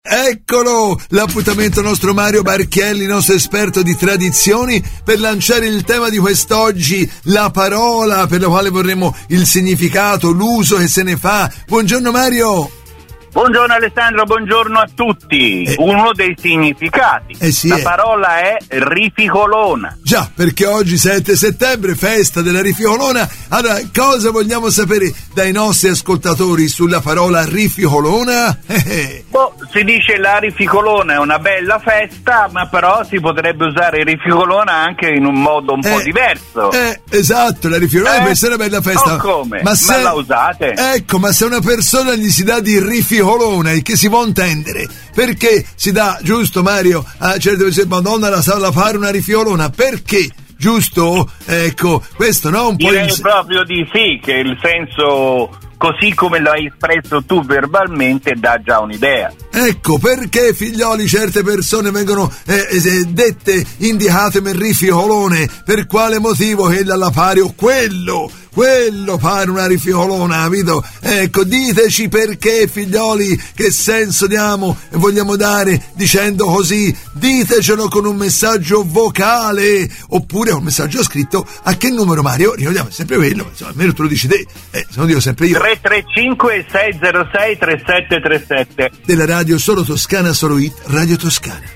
Eccolo, l'appuntamento nostro Mario Barchielli, nostro esperto di tradizioni, per lanciare il tema di quest'oggi, la parola per la quale vorremmo il significato, l'uso che se ne fa. Buongiorno Mario. Buongiorno Alessandro, buongiorno a tutti. Uno dei significati. La parola è rificolona. Già, perché oggi 7 settembre, festa della rificolona. Allora, cosa vogliamo sapere dai nostri ascoltatori sulla parola rificolona? Si dice la rificolona è una bella festa, ma però si potrebbe usare rificolona anche in un modo un po' diverso. Esatto, la rificolona può essere una bella festa. Come? Ma la usate? Ecco, ma se una persona gli si dà di rificolona, il che si può intendere? Perché si dà, giusto Mario, a certe persone, Madonna la fare una rificolona, perché? Giusto? Ecco, questo no? Un po' direi proprio di sì, che il senso, così come l'hai espresso tu verbalmente, dà già un'idea. Ecco perché, figlioli, certe persone vengono dette, indicate per rificolone. Per quale motivo? Che la pari o quello pare una rificolona, capito? Ecco, diteci perché, figlioli, che senso vogliamo dare dicendo così. Ditecelo con un messaggio vocale oppure un messaggio scritto. A che numero, Mario? Ricordiamo sempre quello, insomma, almeno tu lo dici te, se non dico sempre io. 335 606 3737 della Radio Solo Toscana, Solo Hit, Radio Toscana.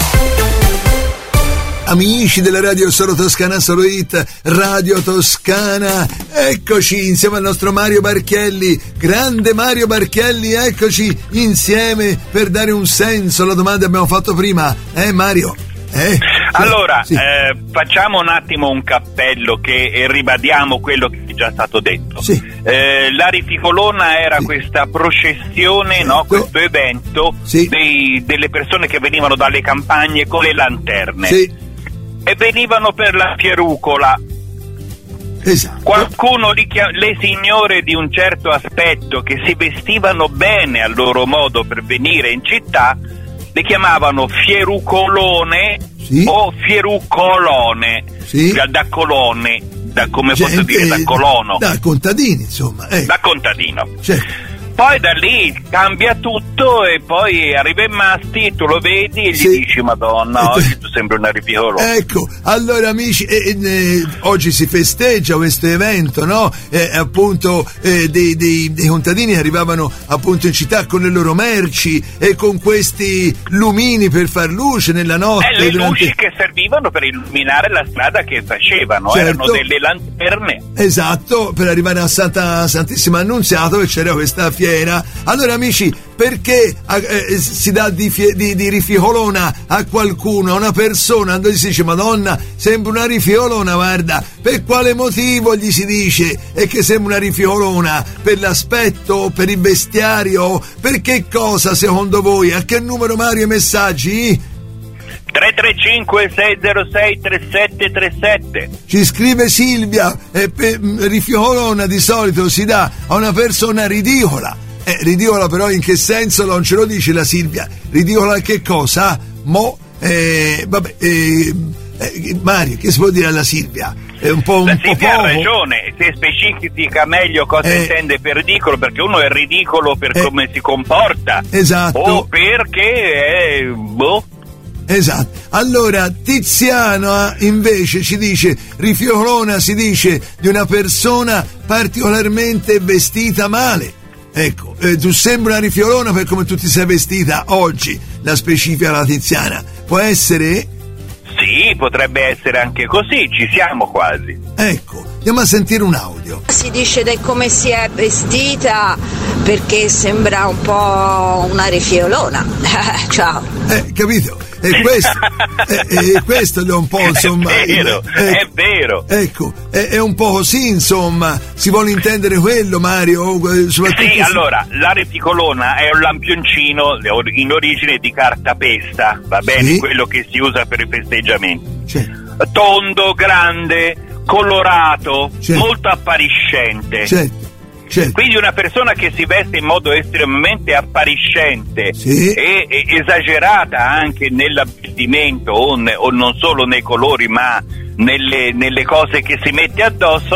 Amici della Radio Solo Toscana, Solo Hit, Radio Toscana, eccoci insieme al nostro Mario Barchielli, grande Mario Barchielli, eccoci insieme per dare un senso alla domanda che abbiamo fatto prima, Mario? Allora, sì. Facciamo un attimo un cappello e ribadiamo quello che è già stato detto. Sì. La rificolona era questa processione, no? Questo evento delle persone che venivano dalle campagne con le lanterne. Sì. E venivano per la fierucola. Esatto. Qualcuno le signore di un certo aspetto che si vestivano bene a loro modo per venire in città le chiamavano fierucolone o fierucolone, da colone, come posso dire, da colono, da contadini, insomma, da contadino. Certo. Poi da lì cambia tutto e poi arriva in Masti, tu lo vedi e gli dici Madonna, oggi tu sembri una rificolona. Ecco, allora amici, oggi si festeggia questo evento, no? Appunto dei contadini arrivavano appunto in città con le loro merci e con questi lumini per far luce nella notte. Le luci che servivano per illuminare la strada che facevano, erano delle lanterne. Esatto, per arrivare a Santissima Annunziata, dove c'era questa fiera. Allora amici, perché si dà di rificolona a qualcuno, a una persona, dove si dice Madonna sembra una rificolona, guarda, per quale motivo gli si dice che sembra una rificolona? Per l'aspetto, per il vestiario, per che cosa secondo voi? A che numero, Mario, i messaggi? 335 606 3737. Ci scrive Silvia, rificolona di solito si dà a una persona ridicola. Ridicola però in che senso? Non ce lo dice la Silvia. Ridicola che cosa? Mario, che si può dire alla Silvia? È un po' la Silvia ha ragione, se specifica meglio cosa intende per ridicolo, perché uno è ridicolo per come si comporta. Esatto. O perché Esatto. Allora Tiziano invece ci dice rificolona si dice di una persona particolarmente vestita male. Ecco, tu sembri una rificolona per come tu ti sei vestita oggi, la specifica la Tiziana. Può essere? Sì, potrebbe essere anche così, ci siamo quasi. Ecco, andiamo a sentire un audio. Si dice di come si è vestita perché sembra un po' una rificolona. Ciao. Capito? E questo è un po', insomma. È vero. Ecco, è un po' così, insomma. Si vuole intendere quello, Mario? Sì, allora, la rificolona è un lampioncino in origine di cartapesta, va bene? Quello che si usa per i festeggiamenti. Tondo, grande, colorato, molto appariscente. Certo. Quindi una persona che si veste in modo estremamente appariscente e esagerata anche nell'abbigliamento o non solo nei colori ma nelle cose che si mette addosso,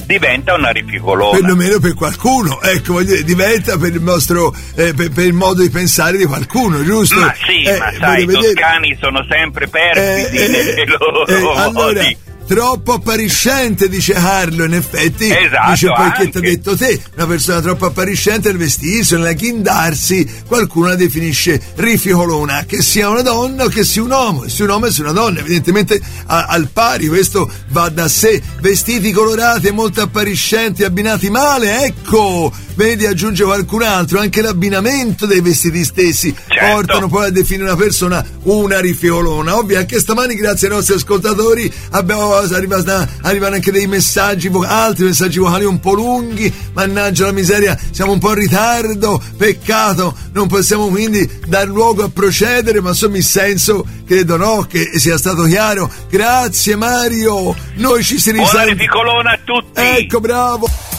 diventa una rificolona. Perlomeno per qualcuno, ecco, voglio dire, diventa per il nostro per il modo di pensare di qualcuno, giusto? Ma sì, ma sai, i toscani sono sempre perfidi nelle loro allora, modi. Troppo appariscente, dice Carlo, in effetti. Esatto, dice poi anche. che ti ha detto te, una persona troppo appariscente nel vestirsi, nell'agghindarsi, qualcuno la definisce rificolona, che sia una donna o che sia un uomo, e sia un uomo e sia una donna, evidentemente al pari, questo va da sé. Vestiti colorati e molto appariscenti, abbinati male, ecco, vedi, aggiunge qualcun altro, anche l'abbinamento dei vestiti stessi portano poi a definire una persona una rificolona. Ovvio, anche stamani, grazie ai nostri ascoltatori, arrivano anche dei messaggi altri messaggi vocali un po' lunghi. Mannaggia la miseria, siamo un po' in ritardo, peccato, non possiamo quindi dar luogo a procedere, ma insomma il senso credo che sia stato chiaro. Grazie Mario, noi ci si risentiamo. Buona rificolona a tutti. Ecco, bravo.